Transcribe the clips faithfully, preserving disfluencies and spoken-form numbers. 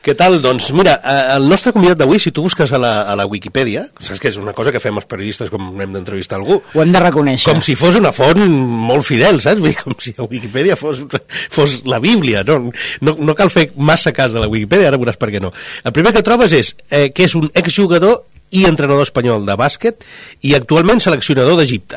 Què tal? Doncs mira, el nostre convidat d'avui, si tu busques a la, a la Wikipedia, saps que és una cosa que fem els periodistes quan hem d'entrevistar algú. Ho hem de reconèixer. Com si fos una font molt fidel, saps? Vull dir, com si la Wikipedia fos, fos la Bíblia. No, no, no cal fer massa cas de la Wikipedia, ara veuràs per què no. El primer que trobes és eh, que és un exjugador i entrenador espanyol de bàsquet i actualment seleccionador d'Egipte.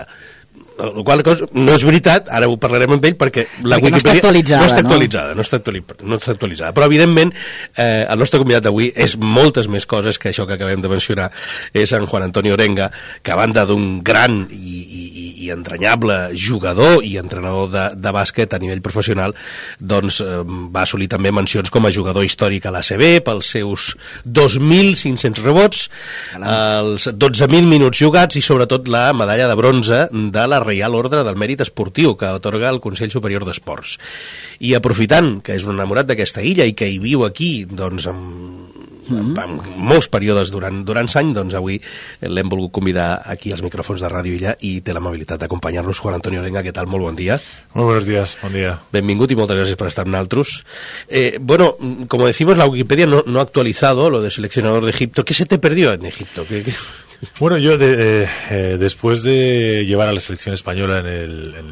La qual cosa no és veritat, ara ho parlarem amb ell perquè la perquè Wikipedia no està actualitzada, no està actualitzada, no? no està, actualitzada no està actualitzada, però evidentment eh, el nostre convidat d'avui és moltes més coses que això que acabem de mencionar. És en Juan Antonio Orenga, que a banda d'un gran i, i, i entranyable jugador i entrenador de, de bàsquet a nivell professional, doncs eh, va assolir també mencions com a jugador històric a l'A C B pels seus dos mil cinc-cents rebots, els dotze mil minuts jugats i sobretot la medalla de bronze de la Reial Ordre del Mèrit Esportiu que atorga el Consell Superior d'Esports. I aprofitant que és un enamorat d'aquesta illa i que hi viu aquí doncs amb, amb, amb molts períodes durant, durant l'any, doncs avui l'hem volgut convidar aquí als micròfons de Ràdio Illa i té l'amabilitat d'acompanyar-nos. Juan Antonio Orenga, què tal? Molt bon dia. Muy buenos días, bon dia. Benvingut y muchas gracias por estar en Altrus. Eh, bueno, como decimos, la Wikipedia no, no ha actualizado lo de seleccionador de Egipto. ¿Qué se te perdió en Egipto? ¿Qué, qué... Bueno, yo de, eh, eh, después de llevar a la selección española en el, en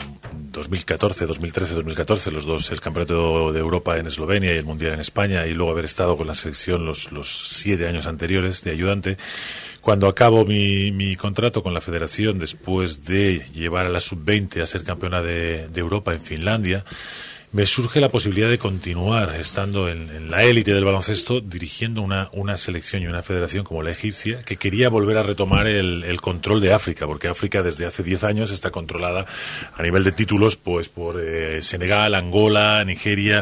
el dos mil catorce, dos mil trece, dos mil catorce, los dos, el Campeonato de Europa en Eslovenia y el Mundial en España, y luego haber estado con la selección los, los siete años anteriores de ayudante, cuando acabo mi, mi contrato con la federación, después de llevar a la sub veinte a ser campeona de, de Europa en Finlandia, me surge la posibilidad de continuar estando en, en la élite del baloncesto, dirigiendo una, una selección y una federación como la egipcia, que quería volver a retomar el, el control de África, porque África desde hace diez años está controlada a nivel de títulos pues por eh, Senegal, Angola, Nigeria,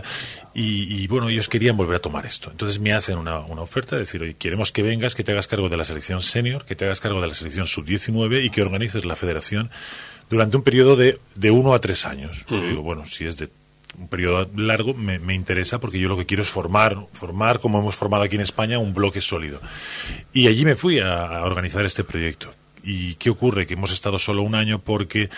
y, y bueno, ellos querían volver a tomar esto. Entonces me hacen una, una oferta de decir, oye, queremos que vengas, que te hagas cargo de la selección senior, que te hagas cargo de la selección sub diecinueve y que organices la federación durante un periodo de, de uno a tres años. Uh-huh. Yo digo, bueno, si es de un periodo largo, me, me interesa porque yo lo que quiero es formar, formar como hemos formado aquí en España, un bloque sólido. Y allí me fui a, a organizar este proyecto. ¿Y qué ocurre? Que hemos estado solo un año porque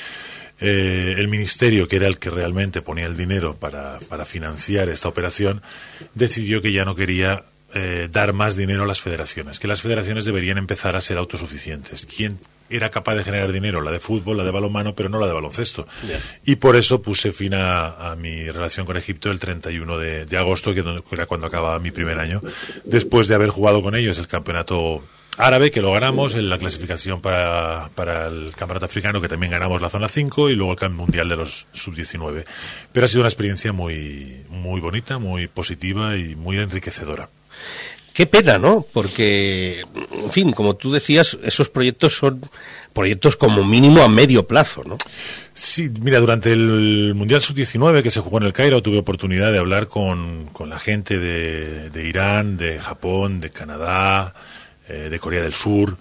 eh, el ministerio, que era el que realmente ponía el dinero para, para financiar esta operación, decidió que ya no quería eh, dar más dinero a las federaciones, que las federaciones deberían empezar a ser autosuficientes. ¿Quién era capaz de generar dinero? La de fútbol, la de balonmano, pero no la de baloncesto. Yeah. Y por eso puse fin a, a mi relación con Egipto el treinta y uno de, de agosto, que era cuando acababa mi primer año, después de haber jugado con ellos el campeonato árabe, que lo ganamos, en la clasificación para, para el campeonato africano, que también ganamos la zona cinco, y luego el campeonato mundial de los sub diecinueve. Pero ha sido una experiencia muy, muy bonita, muy positiva y muy enriquecedora. Qué pena, ¿no? Porque, en fin, como tú decías, esos proyectos son proyectos como mínimo a medio plazo, ¿no? Sí, mira, durante el Mundial sub diecinueve que se jugó en el Cairo tuve oportunidad de hablar con, con la gente de, de Irán, de Japón, de Canadá, eh, de Corea del Sur,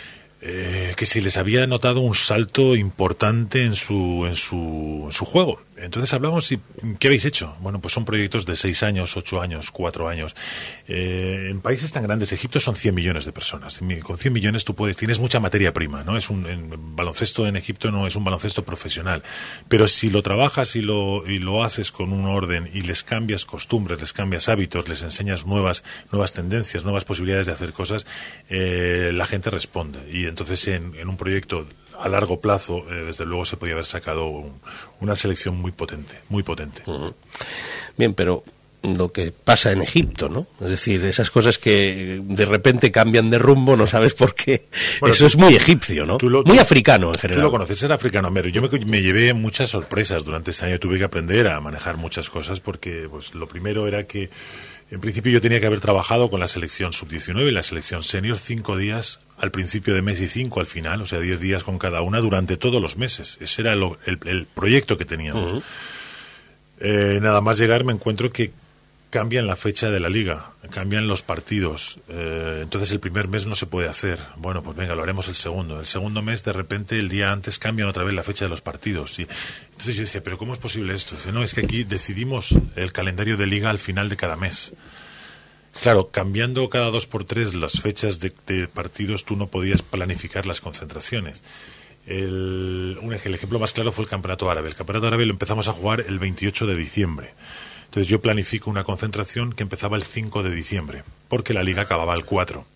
eh, que se les había notado un salto importante en su, en su, en su juego. Entonces hablamos y ¿qué habéis hecho? Bueno, pues son proyectos de seis años, ocho años, cuatro años. Eh, en países tan grandes, Egipto son cien millones de personas. Con cien millones tú puedes, tienes mucha materia prima, ¿no? Es un en, baloncesto en Egipto no es un baloncesto profesional, pero si lo trabajas y lo y lo haces con un orden y les cambias costumbres, les cambias hábitos, les enseñas nuevas nuevas tendencias, nuevas posibilidades de hacer cosas, eh, la gente responde. Y entonces en, en un proyecto a largo plazo, eh, desde luego se podía haber sacado un, una selección muy potente, muy potente. Uh-huh. Bien, pero lo que pasa en Egipto, ¿no? Es decir, esas cosas que de repente cambian de rumbo, no sabes por qué. Bueno, eso tú, es muy egipcio, ¿no? Lo, muy africano en general. Tú lo conoces, era africano. Yo me, me llevé muchas sorpresas durante este año. Tuve que aprender a manejar muchas cosas porque, pues, lo primero era que en principio yo tenía que haber trabajado con la selección sub diecinueve y la selección senior cinco días al principio de mes y cinco al final, o sea, diez días con cada una durante todos los meses. Ese era lo, el, el proyecto que teníamos. Uh-huh. Eh, nada más llegar me encuentro que cambian la fecha de la liga, cambian los partidos, eh, entonces el primer mes no se puede hacer. Bueno, pues venga, lo haremos el segundo. El segundo mes, de repente, el día antes cambian otra vez la fecha de los partidos. Y entonces yo decía, ¿pero cómo es posible esto? Dice, no, es que aquí decidimos el calendario de liga al final de cada mes. Claro, cambiando cada dos por tres las fechas de, de partidos, tú no podías planificar las concentraciones. El, un, el ejemplo más claro fue el Campeonato Árabe. El Campeonato Árabe lo empezamos a jugar el veintiocho de diciembre. Entonces yo planifico una concentración que empezaba el cinco de diciembre, porque la liga acababa el cuatro.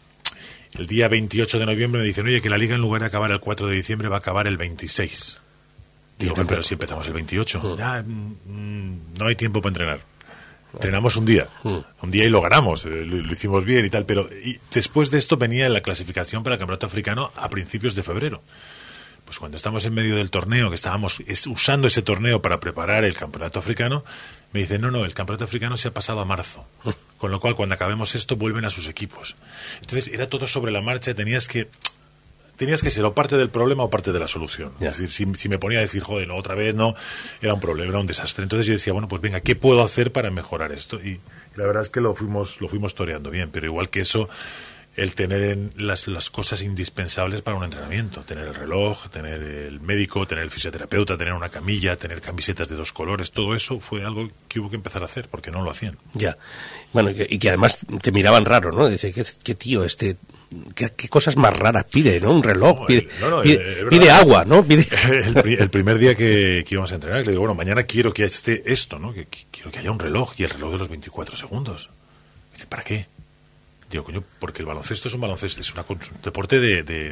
El día veintiocho de noviembre me dicen, oye, que la liga en lugar de acabar el cuatro de diciembre va a acabar el veintiséis. Digo, pero, pero si empezamos el veintiocho, uh. ya mm, no hay tiempo para entrenar. Entrenamos un día, uh. un día y lo ganamos, eh, lo, lo hicimos bien y tal, pero y después de esto venía la clasificación para el Campeonato Africano a principios de febrero. Pues cuando estamos en medio del torneo, que estábamos es, usando ese torneo para preparar el Campeonato Africano, me dicen, no, no, el Campeonato Africano se ha pasado a marzo. Con lo cual, cuando acabemos esto, vuelven a sus equipos. Entonces, era todo sobre la marcha, tenías que tenías que ser o parte del problema o parte de la solución. Yeah. Es decir, si, si me ponía a decir, joder, no, otra vez no, era un problema, era un desastre. Entonces yo decía, bueno, pues venga, ¿qué puedo hacer para mejorar esto? Y, y la verdad es que lo fuimos lo fuimos toreando bien, pero igual que eso, el tener en las, las cosas indispensables para un entrenamiento, tener el reloj, tener el médico, tener el fisioterapeuta, tener una camilla, tener camisetas de dos colores, todo eso fue algo que hubo que empezar a hacer porque no lo hacían. Ya, bueno, y que además te miraban raro, ¿no? Dice, ¿qué, qué tío este? ¿Qué, ¿Qué cosas más raras pide, ¿no? Un reloj, pide, no, no, pide, el, pide agua, ¿no? Pide... El, el primer día que, que íbamos a entrenar, le digo, bueno, mañana quiero que esté esto, ¿no? Que, que quiero que haya un reloj y el reloj de los veinticuatro segundos. Dice, ¿para qué? Digo, coño, porque el baloncesto es un baloncesto, es una, un deporte de, de,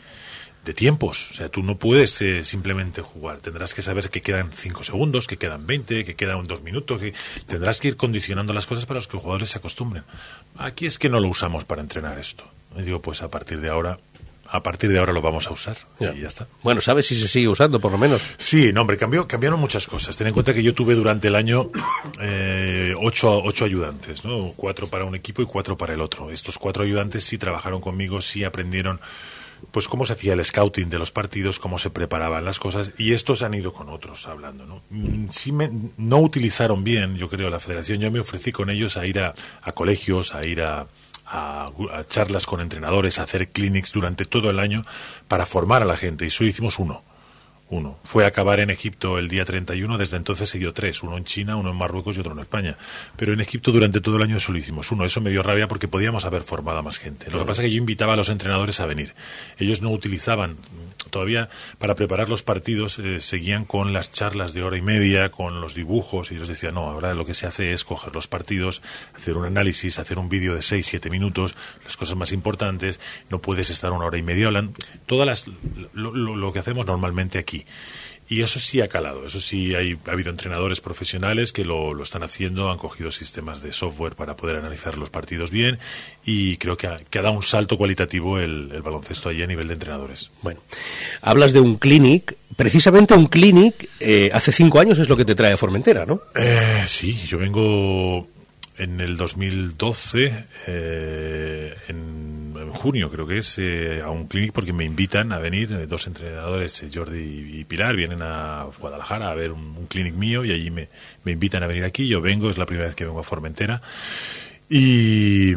de tiempos. O sea, tú no puedes eh, simplemente jugar. Tendrás que saber que quedan cinco segundos, que quedan veinte, que quedan dos minutos. Que tendrás que ir condicionando las cosas para que los jugadores se acostumbren. Aquí es que no lo usamos para entrenar esto. Y digo, pues a partir de ahora... A partir de ahora lo vamos a usar yeah. y ya está. Bueno, ¿sabes si se sigue usando, por lo menos? Sí, no, hombre, cambió, cambiaron muchas cosas. Ten en cuenta que yo tuve durante el año eh, ocho, ocho ayudantes, ¿no? Cuatro para un equipo y cuatro para el otro. Estos cuatro ayudantes sí trabajaron conmigo, sí aprendieron pues cómo se hacía el scouting de los partidos, cómo se preparaban las cosas, y estos han ido con otros hablando, ¿no? Sí me, no utilizaron bien, yo creo, la federación. Yo me ofrecí con ellos a ir a, a colegios, a ir a... A, a charlas con entrenadores, a hacer clinics durante todo el año para formar a la gente, y solo hicimos uno. Uno. Fue a acabar en Egipto el día treinta y uno, desde entonces se dio tres, uno en China, uno en Marruecos y otro en España. Pero en Egipto durante todo el año solo hicimos uno. Eso me dio rabia porque podíamos haber formado a más gente. Lo que pasa es que yo invitaba a los entrenadores a venir. Ellos no utilizaban, todavía para preparar los partidos, eh, seguían con las charlas de hora y media, con los dibujos, y ellos decían, no, ahora lo que se hace es coger los partidos, hacer un análisis, hacer un vídeo de seis, siete minutos, las cosas más importantes, no puedes estar una hora y media hablando, todas las, lo, lo, lo que hacemos normalmente aquí. Y eso sí ha calado, eso sí hay, ha habido entrenadores profesionales que lo, lo están haciendo, han cogido sistemas de software para poder analizar los partidos bien, y creo que ha, que ha dado un salto cualitativo el, el baloncesto allí a nivel de entrenadores. Bueno, hablas de un clinic, precisamente un clinic, eh, hace cinco años es lo que te trae a Formentera, ¿no? Eh, sí, yo vengo en el dos mil doce, eh, en junio creo que es, eh, a un clinic porque me invitan a venir, eh, dos entrenadores, eh, Jordi y Pilar, vienen a Guadalajara a ver un, un clinic mío, y allí me, me invitan a venir aquí. Yo vengo, es la primera vez que vengo a Formentera, y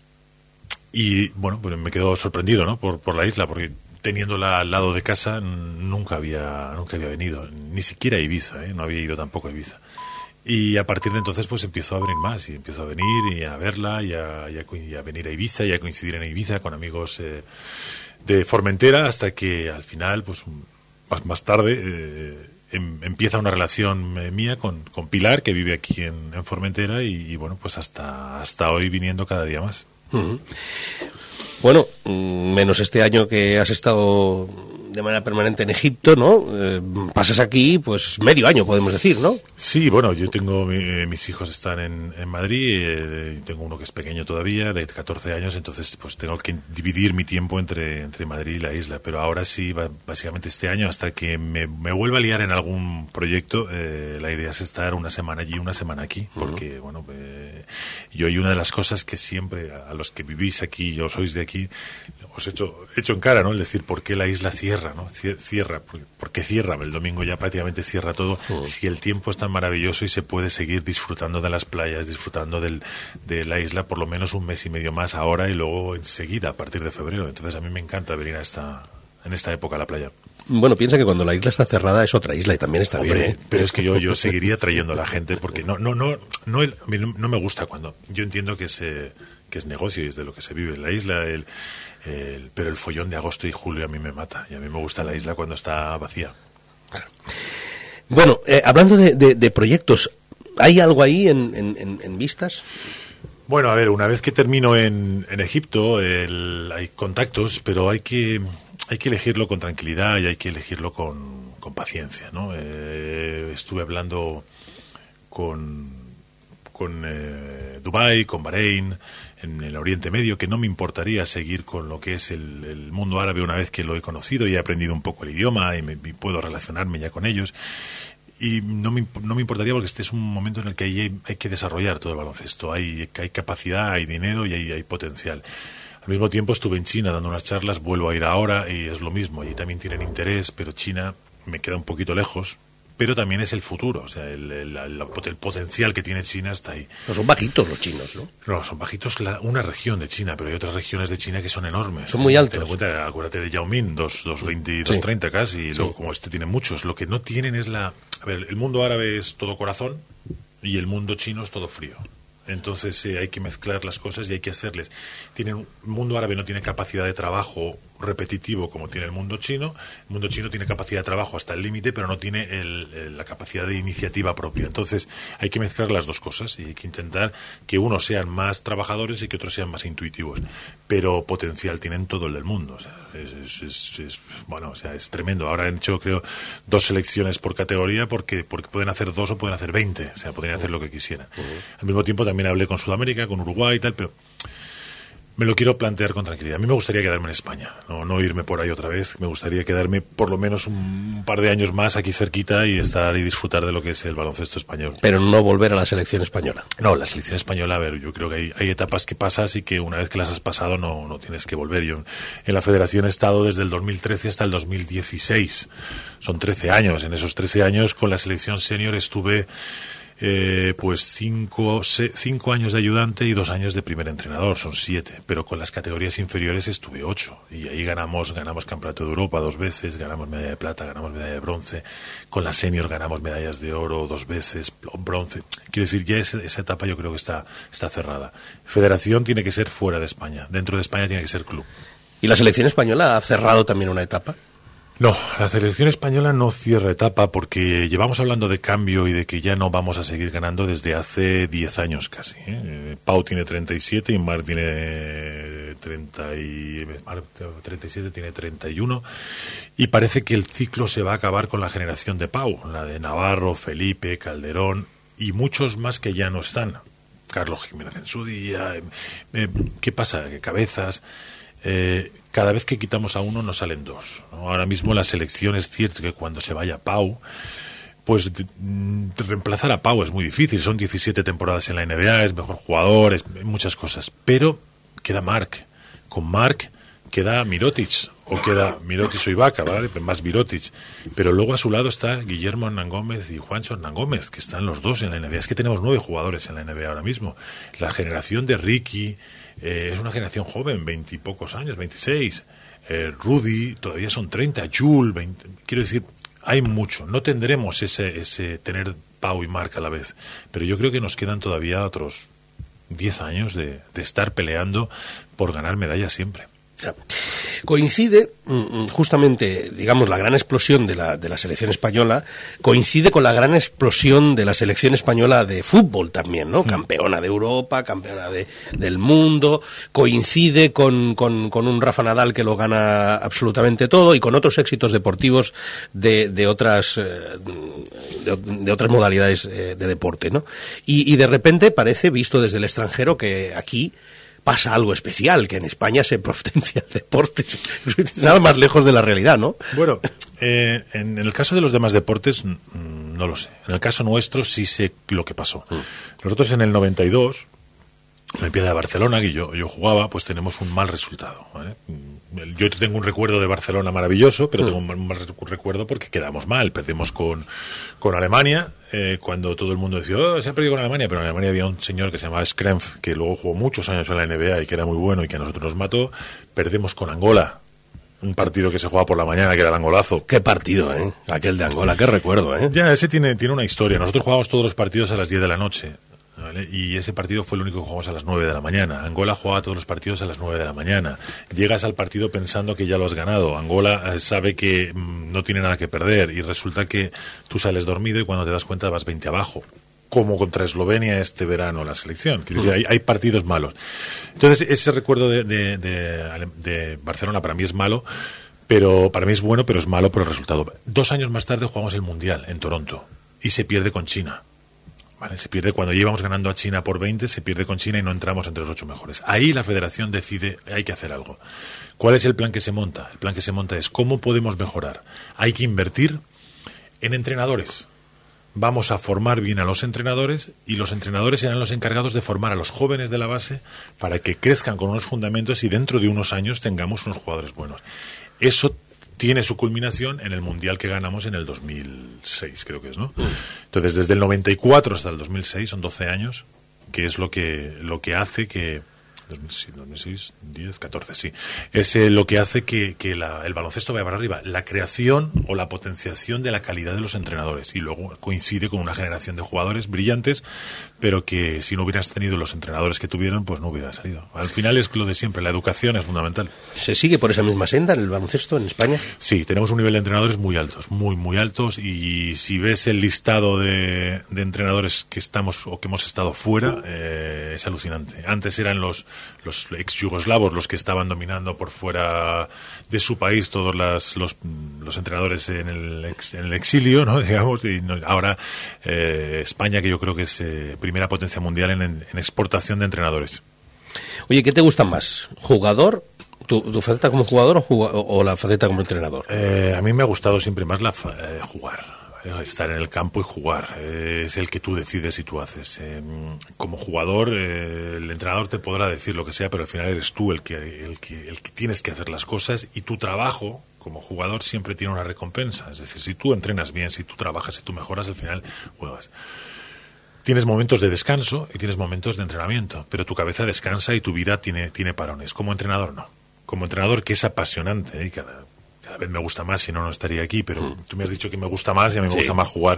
y bueno, pues me quedo sorprendido, ¿no? por, por la isla, porque teniéndola al lado de casa nunca había nunca había venido, ni siquiera a Ibiza, ¿eh? No había ido tampoco a Ibiza. Y a partir de entonces pues empiezo a venir más, y empiezo a venir y a verla y a, y a, y a venir a Ibiza y a coincidir en Ibiza con amigos eh, de Formentera, hasta que al final, pues más, más tarde, eh, em, empieza una relación eh, mía con, con Pilar, que vive aquí en, en Formentera, y, y bueno, pues hasta, hasta hoy viniendo cada día más. Uh-huh. Bueno, menos este año que has estado de manera permanente en Egipto, ¿no? Eh, pasas aquí, pues, medio año, podemos decir, ¿no? Sí, bueno, yo tengo, mi, mis hijos están en, en Madrid, eh, tengo uno que es pequeño todavía, de catorce años, entonces, pues, tengo que dividir mi tiempo entre, entre Madrid y la isla, pero ahora sí, va, básicamente este año, hasta que me, me vuelva a liar en algún proyecto, eh, la idea es estar una semana allí, una semana aquí, porque, uh-huh. bueno, eh, yo, y una de las cosas que siempre, a los que vivís aquí, o sois de aquí, os he hecho, hecho en cara, ¿no? Es decir, ¿por qué la isla cierra, no? Cierra, ¿por qué cierra? El domingo ya prácticamente cierra todo. Uh-huh. Si el tiempo es tan maravilloso y se puede seguir disfrutando de las playas, disfrutando del, de la isla por lo menos un mes y medio más ahora, y luego enseguida, a partir de febrero. Entonces a mí me encanta venir a esta, en esta época a la playa. Bueno, piensa que cuando la isla está cerrada es otra isla y también está Hombre, bien, ¿eh? Pero es que yo, yo seguiría trayendo a la gente, porque no, no, no, no, el, no me gusta cuando, yo entiendo que se, que es negocio y es de lo que se vive en la isla, el, el, pero el follón de agosto y julio a mí me mata, y a mí me gusta la isla cuando está vacía. Claro. Bueno, eh, hablando de, de, de proyectos, ¿Hay algo ahí en, en, en, en vistas? Bueno, a ver, una vez que termino en, en Egipto, el, hay contactos, pero hay que hay que elegirlo con tranquilidad y hay que elegirlo con, con paciencia, ¿no? Eh, estuve hablando con, con eh, Dubái, con Bahrein, en el Oriente Medio, que no me importaría seguir con lo que es el, el mundo árabe una vez que lo he conocido y he aprendido un poco el idioma y, me, y puedo relacionarme ya con ellos. Y no me, no me importaría porque este es un momento en el que hay, hay que desarrollar todo el baloncesto. Hay, hay capacidad, hay dinero y hay, hay potencial. Al mismo tiempo estuve en China dando unas charlas, vuelvo a ir ahora y es lo mismo. Allí también tienen interés, pero China me queda un poquito lejos. Pero también es el futuro, o sea, el, el, el, el potencial que tiene China está ahí. No son bajitos los chinos, ¿no? No, son bajitos la, una región de China, pero hay otras regiones de China que son enormes. Son muy altos. Ten en cuenta, acuérdate de Yao Ming, dos veinte, dos treinta casi, y luego, sí. como este tiene muchos. Lo que no tienen es la... A ver, el mundo árabe es todo corazón y el mundo chino es todo frío. Entonces eh, hay que mezclar las cosas y hay que hacerles. Tienen, el mundo árabe no tiene capacidad de trabajo repetitivo como tiene el mundo chino. El mundo chino tiene capacidad de trabajo hasta el límite, pero no tiene el, el, la capacidad de iniciativa propia. Entonces hay que mezclar las dos cosas y hay que intentar que unos sean más trabajadores y que otros sean más intuitivos. Pero potencial tienen todo el del mundo. O sea, es, es, es, es bueno, o sea, es tremendo. Ahora han hecho, creo, dos selecciones por categoría porque, porque pueden hacer dos o pueden hacer veinte. O sea, podrían hacer lo que quisieran. Uh-huh. Al mismo tiempo también hablé con Sudamérica, con Uruguay y tal, pero me lo quiero plantear con tranquilidad. A mí me gustaría quedarme en España, no, no irme por ahí otra vez. Me gustaría quedarme por lo menos un, un par de años más aquí cerquita y estar y disfrutar de lo que es el baloncesto español. Pero no volver a la selección española. No, la selección española, a ver, yo creo que hay, hay etapas que pasas y que una vez que las has pasado no, no tienes que volver. Yo en la federación he estado desde el dos mil trece hasta el dos mil dieciséis. Son trece años. En esos trece años con la selección senior estuve... Eh, pues cinco, se, cinco años de ayudante y dos años de primer entrenador, son siete, pero con las categorías inferiores estuve ocho y ahí ganamos ganamos campeonato de Europa dos veces, ganamos medalla de plata, ganamos medalla de bronce, con la senior ganamos medallas de oro dos veces, bronce. Quiero decir, ya esa, esa etapa yo creo que está, está cerrada. Federación tiene que ser fuera de España, dentro de España tiene que ser club. ¿Y la selección española ha cerrado también una etapa? No, la selección española no cierra etapa porque llevamos hablando de cambio y de que ya no vamos a seguir ganando desde hace diez años casi. ¿eh? Pau tiene treinta y siete y Marc tiene treinta y, Marc, treinta y siete, tiene treinta y uno y parece que el ciclo se va a acabar con la generación de Pau, la de Navarro, Felipe, Calderón y muchos más que ya no están. Carlos Jiménez en su día. Eh, ¿Qué pasa? Cabezas. Eh, cada vez que quitamos a uno nos salen dos, ¿no? Ahora mismo la selección es cierto que cuando se vaya Pau, pues de, de reemplazar a Pau es muy difícil, son diecisiete temporadas en la N B A, es mejor jugador, es muchas cosas, pero queda Marc, con Marc queda Mirotic, o queda Mirotic o Ibaka, ¿vale? Más Mirotic, pero luego a su lado está Guillermo Hernán Gómez y Juancho Hernán Gómez, que están los dos en la N B A, es que tenemos nueve jugadores en la N B A ahora mismo, la generación de Ricky, Eh, es una generación joven, veintipocos años, veintiséis. Eh, Rudy, todavía son treinta. Jules, veinte. Quiero decir, hay mucho. No tendremos ese, ese tener Pau y Marc a la vez. Pero yo creo que nos quedan todavía otros diez años de, de estar peleando por ganar medallas siempre. Coincide justamente, digamos, la gran explosión de la, de la selección española coincide con la gran explosión de la selección española de fútbol también, ¿no? Mm. Campeona de Europa, campeona de, del mundo, coincide con, con, con un Rafa Nadal que lo gana absolutamente todo y con otros éxitos deportivos de, de otras de, de otras modalidades de deporte, ¿no? Y, y de repente parece, visto desde el extranjero, que aquí pasa algo especial, que en España se potencia el deporte. Nada más lejos de la realidad, ¿no? Bueno, eh, en el caso de los demás deportes, mmm, no lo sé. En el caso nuestro sí sé lo que pasó. Mm. Nosotros en el noventa y dos, en la Olimpiada de Barcelona, que yo, yo jugaba, pues tenemos un mal resultado, ¿vale? Yo tengo un recuerdo de Barcelona maravilloso, pero mm. tengo un mal recuerdo porque quedamos mal. Perdimos con, con Alemania, eh, cuando todo el mundo decía, oh, se ha perdido con Alemania, pero en Alemania había un señor que se llamaba Schrempf, que luego jugó muchos años en la N B A y que era muy bueno y que a nosotros nos mató. Perdimos con Angola, un partido que se jugaba por la mañana, que era el angolazo. Qué partido, ¿eh? Aquel de Angola, qué recuerdo, ¿eh? Ya, ese tiene, tiene una historia. Nosotros jugábamos todos los partidos a las diez de la noche. ¿Vale? Y ese partido fue el único que jugamos a las nueve de la mañana. Angola jugaba todos los partidos a las nueve de la mañana. Llegas al partido pensando que ya lo has ganado. Angola eh, sabe que mmm, no tiene nada que perder y resulta que tú sales dormido y cuando te das cuenta vas veinte abajo. como contra Eslovenia este verano la selección. Quiero decir, hay, hay partidos malos. Entonces, ese recuerdo de, de, de, de Barcelona para mí es malo, pero para mí es bueno, pero es malo por el resultado. Dos años más tarde jugamos el Mundial en Toronto y se pierde con China. Vale, se pierde cuando llevamos ganando a China por veinte, se pierde con China y no entramos entre los ocho mejores. Ahí la federación decide, hay que hacer algo. ¿Cuál es el plan que se monta? El plan que se monta es cómo podemos mejorar. Hay que invertir en entrenadores. Vamos a formar bien a los entrenadores y los entrenadores serán los encargados de formar a los jóvenes de la base para que crezcan con unos fundamentos y dentro de unos años tengamos unos jugadores buenos. Eso tiene su culminación en el Mundial que ganamos en el dos mil seis, creo que es, ¿no? Entonces, desde el noventa y cuatro hasta el dos mil seis, son doce años, que es lo que, lo que hace que... dos mil seis, diez, catorce, sí. Es eh, lo que hace que, que la, el baloncesto vaya para arriba. La creación o la potenciación de la calidad de los entrenadores. Y luego coincide con una generación de jugadores brillantes, pero que si no hubieras tenido los entrenadores que tuvieron, pues no hubiera salido. Al final es lo de siempre, la educación es fundamental. ¿Se sigue por esa misma senda en el baloncesto en España? Sí, tenemos un nivel de entrenadores muy altos, muy, muy altos. Y si ves el listado de, de entrenadores que estamos o que hemos estado fuera, eh, es alucinante. Antes eran los los ex yugoslavos los que estaban dominando por fuera de su país, todos las, los, los entrenadores en el, ex, en el exilio, ¿no? Digamos, y no, ahora eh, España, que yo creo que es eh, primera potencia mundial en, en exportación de entrenadores. Oye, ¿qué te gusta más? ¿Jugador? ¿Tu, tu faceta como jugador o, jug- o la faceta como entrenador? Eh, a mí me ha gustado siempre más la fa- eh, jugar. Estar en el campo y jugar, eh, es el que tú decides y tú haces. Eh, como jugador, eh, el entrenador te podrá decir lo que sea, pero al final eres tú el que, el que el que tienes que hacer las cosas y tu trabajo como jugador siempre tiene una recompensa. Es decir, si tú entrenas bien, si tú trabajas, si tú mejoras, al final juegas. Tienes momentos de descanso y tienes momentos de entrenamiento, pero tu cabeza descansa y tu vida tiene, tiene parones. Como entrenador, no. Como entrenador, que es apasionante, ¿eh? Cada Cada vez me gusta más, si no, no estaría aquí, pero mm. tú me has dicho que me gusta más y a mí me sí. gusta más jugar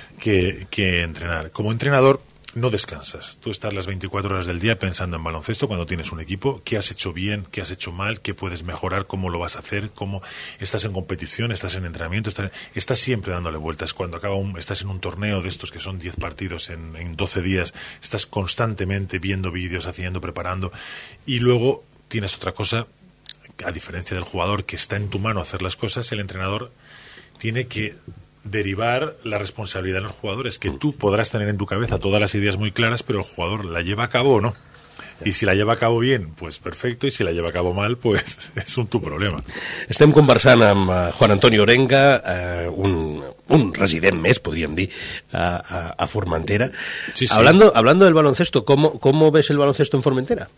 que, que entrenar. Como entrenador no descansas. Tú estás las veinticuatro horas del día pensando en baloncesto cuando tienes un equipo, qué has hecho bien, qué has hecho mal, qué puedes mejorar, cómo lo vas a hacer, cómo estás en competición, estás en entrenamiento, estás, estás siempre dándole vueltas. Cuando acaba un, estás en un torneo de estos que son diez partidos en, en doce días, estás constantemente viendo vídeos, haciendo, preparando, y luego tienes otra cosa. A diferencia del jugador, que está en tu mano hacer las cosas, el entrenador tiene que derivar la responsabilidad en los jugadores, que tú podrás tener en tu cabeza todas las ideas muy claras, pero el jugador la lleva a cabo o no. Y si la lleva a cabo bien, pues perfecto, y si la lleva a cabo mal, pues és un tu problema. Estem conversant amb uh, Juan Antonio Orenga, uh, un, un resident més, podríem dir, a, a, a Formentera. Sí, sí. Hablando, hablando del baloncesto, ¿cómo, ¿cómo ves el baloncesto en Formentera?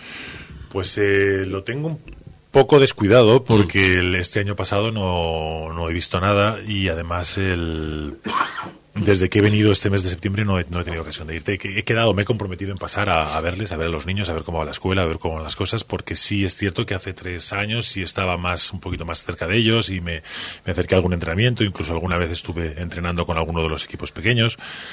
Pues eh, lo tengo un poco descuidado porque el, este año pasado no, no he visto nada y además el, desde que he venido este mes de septiembre no he, no he tenido ocasión de irte. He quedado, me he comprometido en pasar a, a verles, a ver a los niños, a ver cómo va la escuela, a ver cómo van las cosas, porque sí es cierto que hace tres años sí estaba más, un poquito más cerca de ellos y me, me acerqué a algún entrenamiento, incluso alguna vez estuve entrenando con alguno de los equipos pequeños.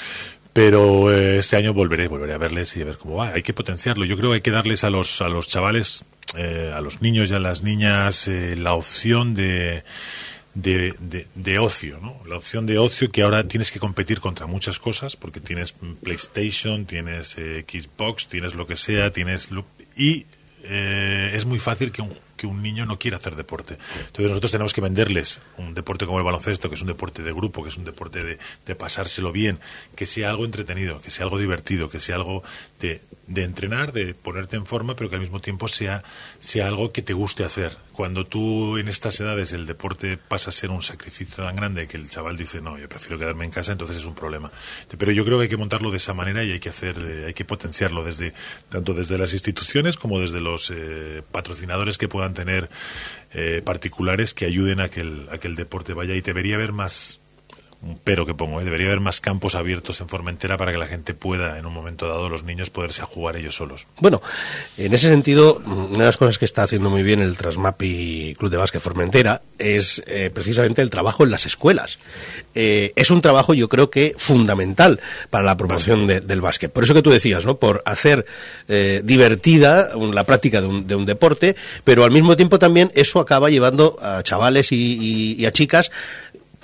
Pero eh, este año volveré, volveré a verles y a ver cómo va. Hay que potenciarlo. Yo creo que hay que darles a los, a los chavales, eh, a los niños y a las niñas, eh, la opción de, de, de, de ocio, ¿no? La opción de ocio que ahora tienes que competir contra muchas cosas, porque tienes PlayStation, tienes eh, Xbox, tienes lo que sea, tienes... Lo, y eh, es muy fácil que un que un niño no quiere hacer deporte. Entonces nosotros tenemos que venderles un deporte como el baloncesto, que es un deporte de grupo, que es un deporte de, de pasárselo bien, que sea algo entretenido, que sea algo divertido, que sea algo de, de entrenar, de ponerte en forma, pero que al mismo tiempo sea, sea algo que te guste hacer. Cuando tú en estas edades el deporte pasa a ser un sacrificio tan grande que el chaval dice, no, yo prefiero quedarme en casa, entonces es un problema. Pero yo creo que hay que montarlo de esa manera y hay que hacer, eh, hay que potenciarlo desde tanto desde las instituciones como desde los eh, patrocinadores que puedan tener eh, particulares que ayuden a que, el, a que el deporte vaya. Y debería haber más, un pero que pongo, ¿eh? debería haber más campos abiertos en Formentera para que la gente pueda, en un momento dado, los niños poderse a jugar ellos solos. Bueno, en ese sentido, una de las cosas que está haciendo muy bien el Trasmapi Club de Básquet Formentera es eh, precisamente el trabajo en las escuelas. Eh, es un trabajo, yo creo que fundamental para la promoción de, del básquet. Por eso que tú decías, ¿no? Por hacer eh, divertida la práctica de un, de un deporte, pero al mismo tiempo también eso acaba llevando a chavales y, y, y a chicas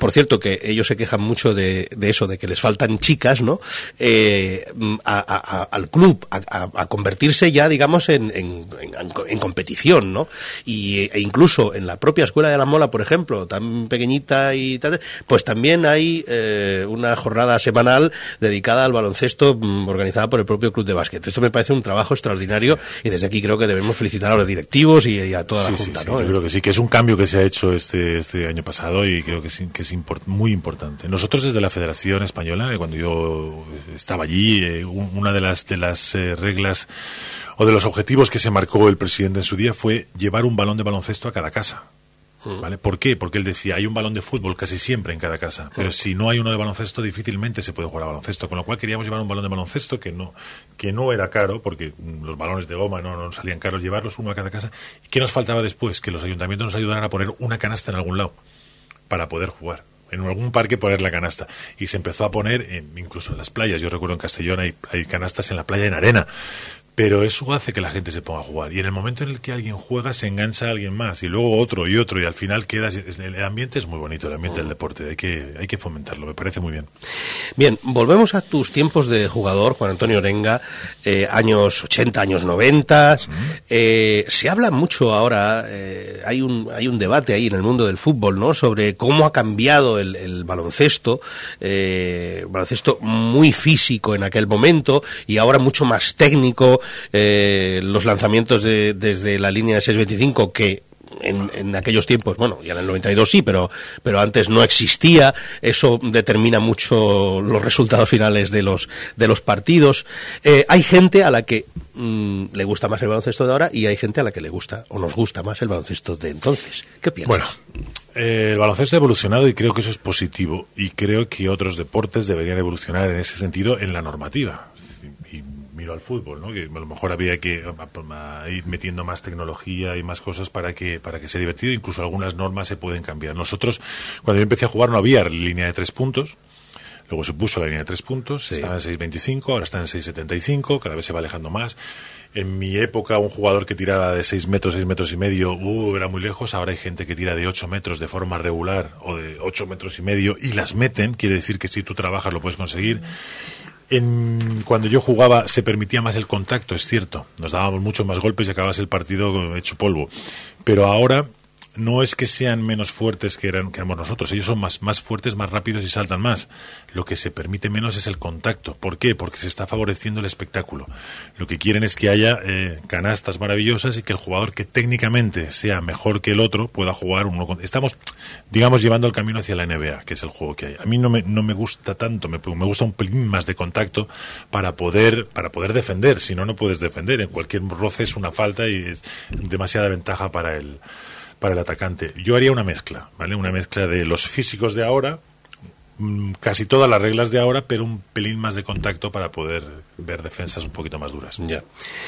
por cierto, que ellos se quejan mucho de, de eso, de que les faltan chicas, ¿no? Eh, a, a, al club, a, a, a convertirse ya, digamos, en, en, en, en competición, ¿no? Y, e incluso en la propia Escuela de la Mola, por ejemplo, tan pequeñita y tal, pues también hay eh, una jornada semanal dedicada al baloncesto, mm, organizada por el propio club de básquet. Esto me parece un trabajo extraordinario y desde aquí creo que debemos felicitar a los directivos y, y a toda sí, la Junta, sí, ¿no? Sí, yo creo que sí, que es un cambio que se ha hecho este, este año pasado y creo que sí, que es import, muy importante. Nosotros desde la Federación Española, cuando yo estaba allí, eh, una de las, de las eh, reglas o de los objetivos que se marcó el presidente en su día fue llevar un balón de baloncesto a cada casa. ¿Vale? ¿Por qué? Porque él decía, hay un balón de fútbol casi siempre en cada casa, pero uh-huh. si no hay uno de baloncesto, difícilmente se puede jugar a baloncesto, con lo cual queríamos llevar un balón de baloncesto que no que no era caro, porque los balones de goma no, no salían caros llevarlos, uno a cada casa. ¿Y qué nos faltaba después? Que los ayuntamientos nos ayudaran a poner una canasta en algún lado para poder jugar. En algún parque poner la canasta. Y se empezó a poner, en, incluso en las playas. Yo recuerdo en Castellón hay, hay canastas en la playa en arena. Pero eso hace que la gente se ponga a jugar. Y en el momento en el que alguien juega, se engancha a alguien más. Y luego otro y otro. Y al final queda... El ambiente es muy bonito, el ambiente oh. del deporte. Hay que, hay que fomentarlo. Me parece muy bien. Bien, volvemos a tus tiempos de jugador, Juan Antonio Orenga. Eh, años ochenta, años noventa. Uh-huh. Eh, se habla mucho ahora... Eh, hay un hay un debate ahí en el mundo del fútbol, ¿no? Sobre cómo ha cambiado el, el baloncesto. Eh, baloncesto muy físico en aquel momento. Y ahora mucho más técnico. Eh, los lanzamientos de, desde la línea de seis veinticinco que en, en aquellos tiempos, bueno, ya en el noventa y dos sí, pero, pero antes no existía. Eso determina mucho los resultados finales de los, de los partidos. Eh, hay gente a la que mm, le gusta más el baloncesto de ahora y hay gente a la que le gusta o nos gusta más el baloncesto de entonces. ¿Qué piensas? Bueno, eh, el baloncesto ha evolucionado y creo que eso es positivo, y creo que otros deportes deberían evolucionar en ese sentido en la normativa. Y miro al fútbol, ¿no? Que a lo mejor había que a, a ir metiendo más tecnología y más cosas para que para que sea divertido. Incluso algunas normas se pueden cambiar. Nosotros, cuando yo empecé a jugar, no había línea de tres puntos. Luego se puso la línea de tres puntos. Sí. Estaba en seis veinticinco, ahora está en seis setenta y cinco. Cada vez se va alejando más. En mi época, un jugador que tiraba de seis metros, seis metros y medio, uh, era muy lejos. Ahora hay gente que tira de ocho metros de forma regular o de ocho metros y medio y las meten. Quiere decir que si tú trabajas lo puedes conseguir. En, cuando yo jugaba se permitía más el contacto, es cierto. Nos dábamos muchos más golpes y acababas el partido hecho polvo. Pero ahora no es que sean menos fuertes que, eran, que éramos nosotros. Ellos son más, más fuertes, más rápidos y saltan más. Lo que se permite menos es el contacto. ¿Por qué? Porque se está favoreciendo el espectáculo. Lo que quieren es que haya eh, canastas maravillosas y que el jugador que técnicamente sea mejor que el otro pueda jugar uno con... Estamos, digamos, llevando el camino hacia la N B A, que es el juego que hay. A mí no me, no me gusta tanto, me, me gusta un pelín más de contacto para poder, para poder defender. Si no, no puedes defender. En cualquier roce es una falta y es demasiada ventaja para el... para el atacante. Yo haría una mezcla, ¿vale? Una mezcla de los físicos de ahora, casi todas las reglas de ahora, pero un pelín más de contacto para poder ver defensas un poquito más duras. Ya.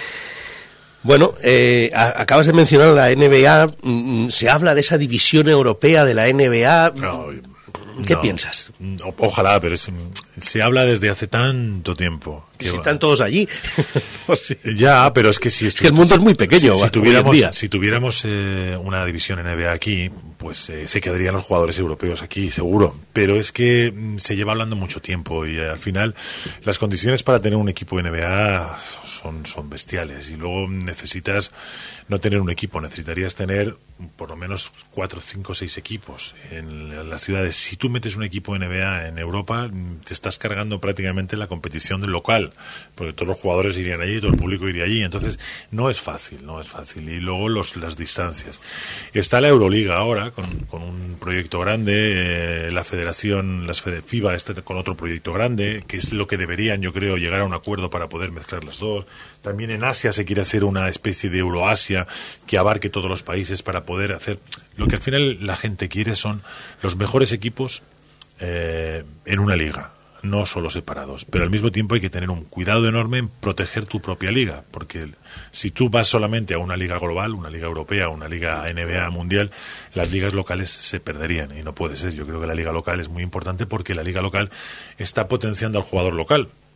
Bueno, eh, a, acabas de mencionar la N B A, mm, se habla de esa división europea de la N B A. No, ¿Qué no, piensas? O, ojalá, pero es, se habla desde hace tanto tiempo. Que si están todos allí. Sí. Ya, pero es que si... Es que el mundo es muy pequeño. Si, si tuviéramos, si tuviéramos eh, una división N B A aquí, pues eh, se quedarían los jugadores europeos aquí, seguro. Pero es que mm, se lleva hablando mucho tiempo y eh, al final las condiciones para tener un equipo N B A son, son bestiales. Y luego necesitas no tener un equipo, necesitarías tener por lo menos cuatro, cinco, seis equipos en, en las ciudades. Si tú metes un equipo N B A en Europa, te estás cargando prácticamente la competición del local, porque todos los jugadores irían allí, todo el público iría allí. Entonces no es fácil, no es fácil. Y luego los, las distancias. Está la Euroliga ahora con, con un proyecto grande, eh, la Federación, las FIBA está con otro proyecto grande, que es lo que deberían, yo creo, llegar a un acuerdo para poder mezclar las dos. También en Asia se quiere hacer una especie de Euroasia que abarque todos los países para poder hacer... Lo que al final la gente quiere son los mejores equipos eh, en una liga, no solo separados. Pero al mismo tiempo hay que tener un cuidado enorme en proteger tu propia liga, porque si tú vas solamente a una liga global, una liga europea, una liga N B A mundial, las ligas locales se perderían y no puede ser. Yo creo que la liga local es muy importante porque la liga local está potenciando al jugador local,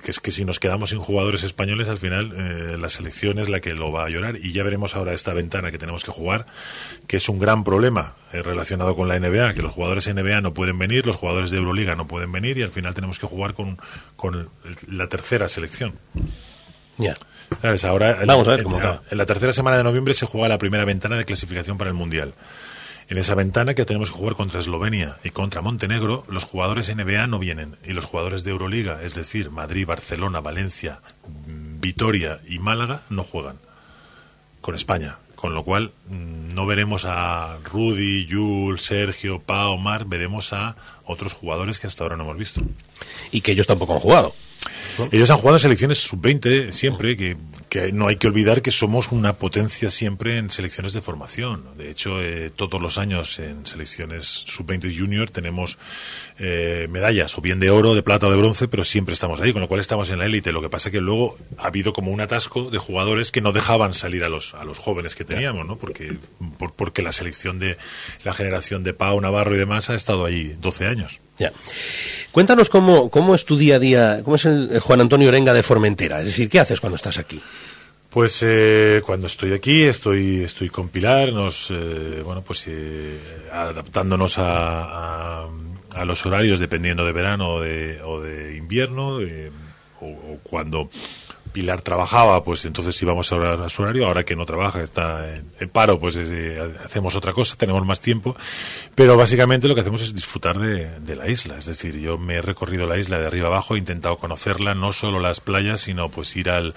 que es que si nos quedamos sin jugadores españoles, al final eh, la selección es la que lo va a llorar. Y ya veremos ahora esta ventana que tenemos que jugar, que es un gran problema eh, relacionado con la N B A, que los jugadores N B A no pueden venir, los jugadores de Euroliga no pueden venir, y al final tenemos que jugar con, con el, la tercera selección. Ya. ¿Sabes? Ahora, Vamos a ver en, cómo acaba. En la tercera semana de noviembre se juega la primera ventana de clasificación para el Mundial. En esa ventana, que tenemos que jugar contra Eslovenia y contra Montenegro, los jugadores N B A no vienen, y los jugadores de Euroliga, es decir, Madrid, Barcelona, Valencia, Vitoria y Málaga, no juegan con España. Con lo cual no veremos a Rudy, Jules, Sergio, Pau, Mar, veremos a otros jugadores que hasta ahora no hemos visto. Y que ellos tampoco han jugado. ¿No? Ellos han jugado en selecciones sub veinte siempre, que, que no hay que olvidar que somos una potencia siempre en selecciones de formación. De hecho, eh, todos los años en selecciones sub veinte junior tenemos eh, medallas, o bien de oro, de plata o de bronce, pero siempre estamos ahí, con lo cual estamos en la élite. Lo que pasa es que luego ha habido como un atasco de jugadores que no dejaban salir a los a los jóvenes que teníamos, ¿no? Porque, por, porque la selección de la generación de Pau, Navarro y demás ha estado ahí doce años. Ya. Cuéntanos cómo, cómo es tu día a día, cómo es el, el Juan Antonio Orenga de Formentera. Es decir, ¿qué haces cuando estás aquí? Pues eh, cuando estoy aquí estoy estoy con Pilar, nos eh, bueno pues eh, adaptándonos a, a, a los horarios dependiendo de verano o de, o de invierno, eh, o, o cuando Pilar trabajaba, pues entonces íbamos a, a su horario. Ahora que no trabaja, está en, en paro, pues eh, hacemos otra cosa, tenemos más tiempo. Pero básicamente lo que hacemos es disfrutar de, de la isla. Es decir, yo me he recorrido la isla de arriba abajo, he intentado conocerla, no solo las playas, sino pues ir al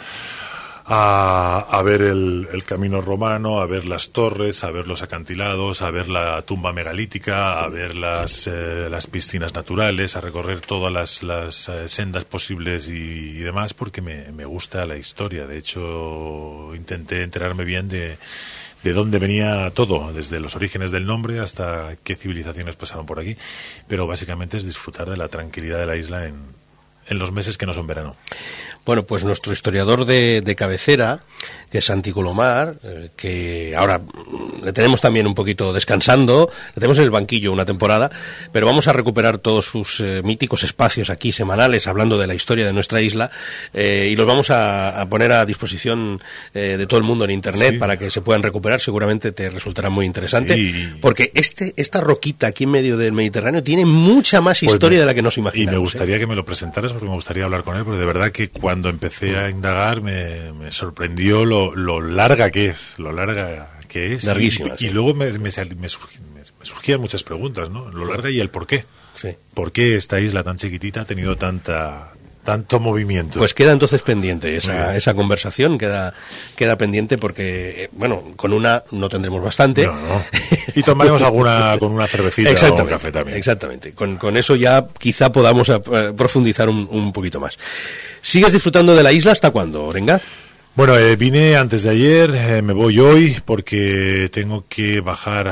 a, a ver el, el camino romano, a ver las torres, a ver los acantilados, a ver la tumba megalítica, a ver las, eh, las piscinas naturales, a recorrer todas las, las eh, sendas posibles y, y demás, porque me, me gusta la historia. De hecho, intenté enterarme bien de de dónde venía todo, desde los orígenes del nombre hasta qué civilizaciones pasaron por aquí, pero básicamente es disfrutar de la tranquilidad de la isla en, en los meses que no son verano. Bueno, pues nuestro historiador de, de cabecera, que es Santi Colomar, eh, que ahora le tenemos también un poquito descansando, le tenemos en el banquillo una temporada, pero vamos a recuperar todos sus eh, míticos espacios aquí semanales hablando de la historia de nuestra isla, eh, y los vamos a, a poner a disposición eh, de todo el mundo en internet, sí, para que se puedan recuperar. Seguramente te resultará muy interesante, sí, porque este esta roquita aquí en medio del Mediterráneo tiene mucha más historia pues me, de la que nos imaginamos. Y me gustaría ¿eh? que me lo presentaras, porque me gustaría hablar con él, porque de verdad que cuando Cuando empecé a indagar me, me sorprendió lo, lo larga que es, lo larga que es. Larguísima. Y, sí. y luego me, me, me, surgían, me, me surgían muchas preguntas, ¿no? Lo larga y el por qué. Sí. ¿Por qué esta isla tan chiquitita ha tenido tanta tanto movimiento? Pues queda entonces pendiente esa, esa conversación, queda queda pendiente porque, eh, bueno, con una no tendremos bastante. No, no. Y tomaremos alguna con una cervecita o un café también. Exactamente. Con, con eso ya quizá podamos a, a profundizar un, un poquito más. ¿Sigues disfrutando de la isla hasta cuándo, Orenga? Bueno, eh, vine antes de ayer, eh, me voy hoy porque tengo que bajar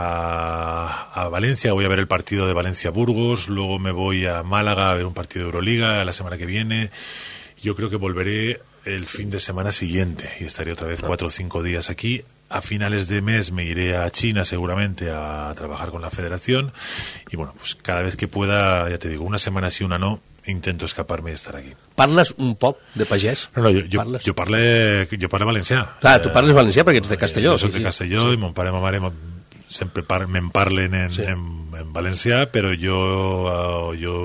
a, a Valencia, voy a ver el partido de Valencia-Burgos, luego me voy a Málaga a ver un partido de Euroliga la semana que viene. Yo creo que volveré el fin de semana siguiente y estaré otra vez cuatro o cinco días aquí. A finales de mes me iré a China seguramente a trabajar con la federación y bueno, pues cada vez que pueda, ya te digo, una semana sí, una no, intento escaparme de estar aquí. Parles un poc de pagès? No, no, jo, jo, jo, parle, jo parle valencià. Clar, tu parles valencià perquè ets de Castelló. Jo soc de Castelló sí. I mon pare i ma mare sempre par, me'n parlen en, sí. en, en valencià, però jo... Uh, jo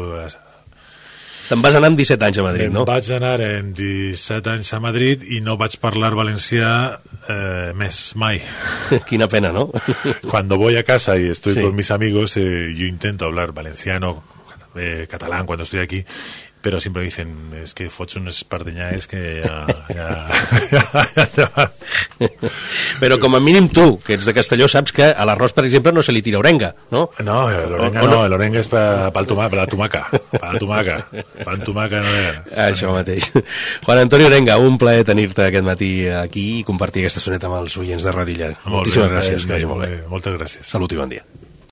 Te'n vas anar amb disset anys a Madrid, em no? Vaig anar en disset anys a Madrid i no vaig parlar valencià eh, més mai. Quina pena, ¿no? Cuando voy a casa y estoy sí. con mis amigos, eh, yo intento hablar valenciano, eh, catalán cuando estoy aquí, pero siempre dicen, es que fots un espardenyà, es que ja, ja, ja, ja te vas. Però com a mínim tu, que ets de Castelló, saps que a l'arròs, per exemple, no se li tira orenga, no? No, l'orenga no, no, l'orenga és per, per, toma, per la tomaca, per la tomaca, per la tomaca no era. Això mateix. Juan Antonio Orenga, un plaer tenir-te aquest matí aquí i compartir aquesta soneta amb els oients de Ràdio Illa. Moltíssimes gràcies, que vagi molt bé. Moltes gràcies. Salut i bon dia.